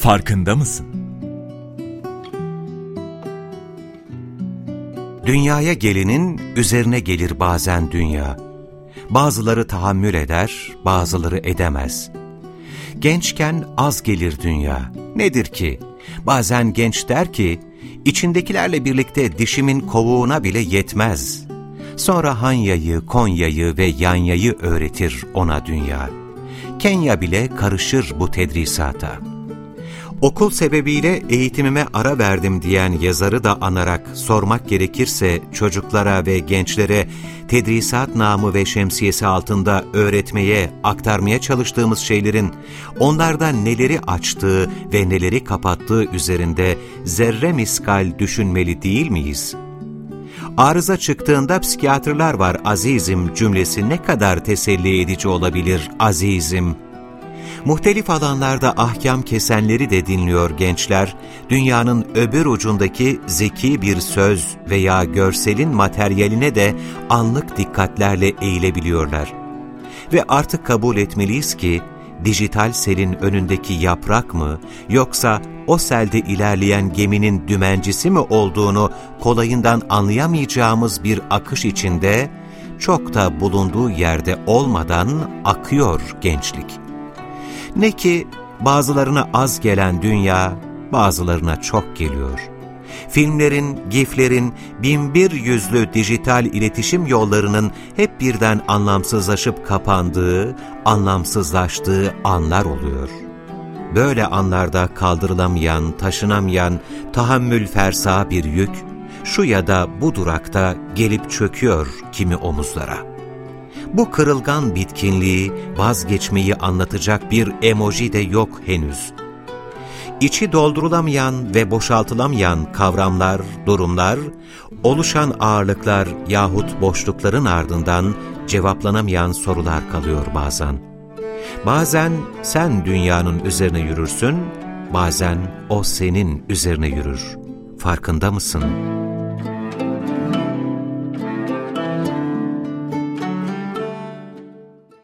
Farkında mısın? Dünyaya gelenin üzerine gelir bazen dünya. Bazıları tahammül eder, bazıları edemez. Gençken az gelir dünya. Nedir ki? Bazen genç der ki, içindekilerle birlikte dişimin kovuğuna bile yetmez. Sonra Hanya'yı, Konya'yı ve Yanya'yı öğretir ona dünya. Kenya bile karışır bu tedrisata. Okul sebebiyle eğitimime ara verdim diyen yazarı da anarak sormak gerekirse çocuklara ve gençlere tedrisat namı ve şemsiyesi altında öğretmeye, aktarmaya çalıştığımız şeylerin onlarda neleri açtığı ve neleri kapattığı üzerinde zerre miskal düşünmeli değil miyiz? Arıza çıktığında psikiyatrlar var azizim cümlesi ne kadar teselli edici olabilir azizim. Muhtelif alanlarda ahkam kesenleri de dinliyor gençler, dünyanın öbür ucundaki zeki bir söz veya görselin materyaline de anlık dikkatlerle eğilebiliyorlar. Ve artık kabul etmeliyiz ki, dijital selin önündeki yaprak mı, yoksa o selde ilerleyen geminin dümencisi mi olduğunu kolayından anlayamayacağımız bir akış içinde, çok da bulunduğu yerde olmadan akıyor gençlik. Ne ki bazılarına az gelen dünya, bazılarına çok geliyor. Filmlerin, giflerin, binbir yüzlü dijital iletişim yollarının hep birden anlamsızlaşıp kapandığı, anlamsızlaştığı anlar oluyor. Böyle anlarda kaldırılamayan, taşınamayan, tahammül fersa bir yük, şu ya da bu durakta gelip çöküyor kimi omuzlara. Bu kırılgan bitkinliği, vazgeçmeyi anlatacak bir emoji de yok henüz. İçi doldurulamayan ve boşaltılamayan kavramlar, durumlar, oluşan ağırlıklar yahut boşlukların ardından cevaplanamayan sorular kalıyor bazen. Bazen sen dünyanın üzerine yürürsün, bazen o senin üzerine yürür. Farkında mısın?